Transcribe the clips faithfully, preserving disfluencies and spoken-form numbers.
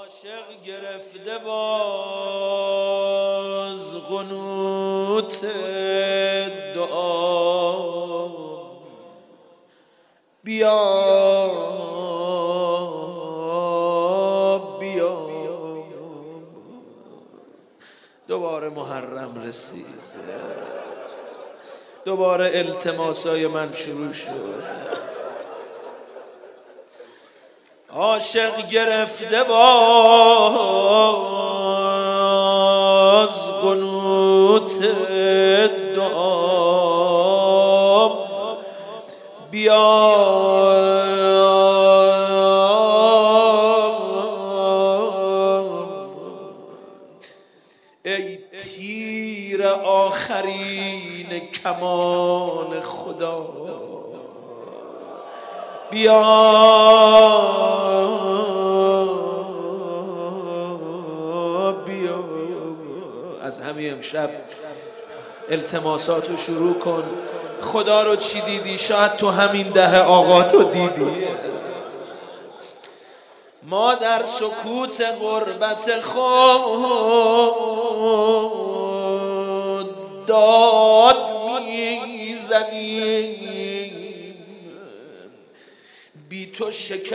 عاشق گرفته باز قنوت دعا بیا بیا دوباره محرم رسید، دوباره التماسای من شروع شد. عاشق گرفته باز قنوت دعا بیا ای تیر آخرین کمان خدا بیا بیا. از همین امشب التماساتو شروع کن. خدا رو چی دیدی؟ شاید تو همین ده آقا تو دیدی. ما در سکوت غربت خود داد میزنیم، بی تو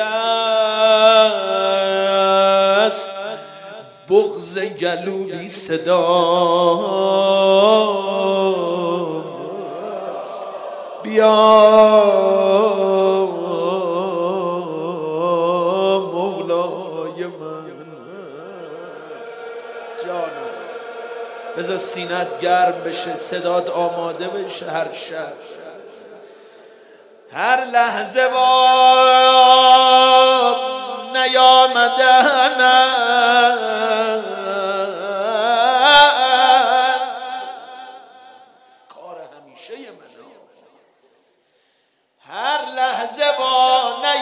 شکست بغض گلو بی صدا بیا مولای من. جانم بذار سینت گرم بشه، صدات آماده بشه. هر شب هر لحظه با نیامدنت کار همیشه منه. هر لحظه با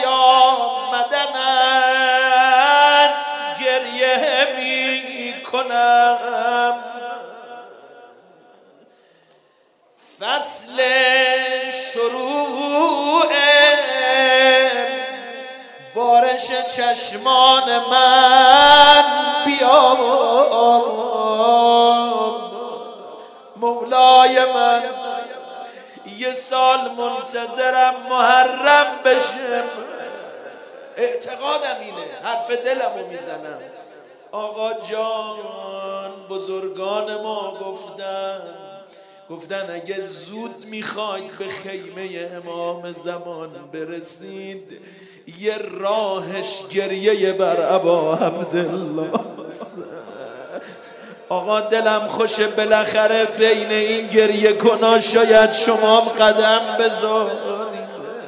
نیامدنت گریه می کنم. فصل شروع بارش چشمان من بیا مولای من. یه سال منتظرم محرم بشه، اعتقادم اینه، حرف دلمو میزنم. آقا جان بزرگان ما گفتن گفتن اگه زود میخواید به خیمه امام زمان برسید یه راهش گریه بر ابا عبدالله. آقا دلم خوشه بالاخره بین این گریه کنا شاید شما قدم بذارید.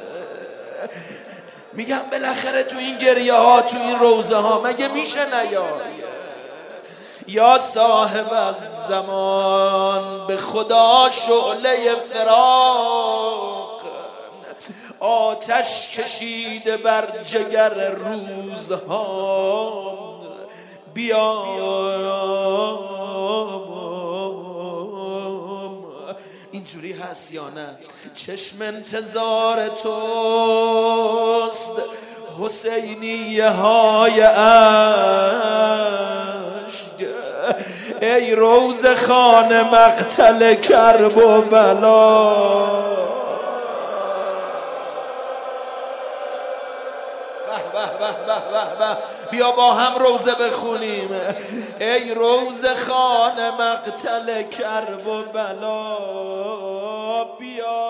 میگم بالاخره تو این گریه ها، تو این روزه ها مگه میشه نیاد؟ یا صاحب الزمان به خدا شعله فراق آتش کشیده بر جگر روزها بیا اینجوری هست یا نه؟ چشم انتظار توست حسینیه های عشق، ای روز خان مقتل کرب و بلا. بیا با هم روزه بخونیم. ای روز خان مقتل کرب و بلا بیا